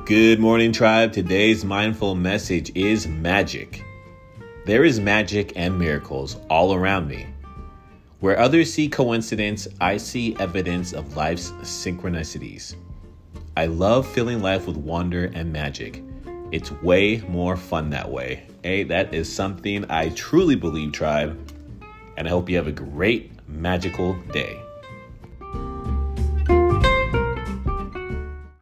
Good morning, tribe. Today's mindful message is magic. There is magic and miracles all around me. Where others see coincidence, I see evidence of life's synchronicities. I love filling life with wonder and magic. It's way more fun that way. Hey, that is something I truly believe, tribe. And I hope you have a great, magical day.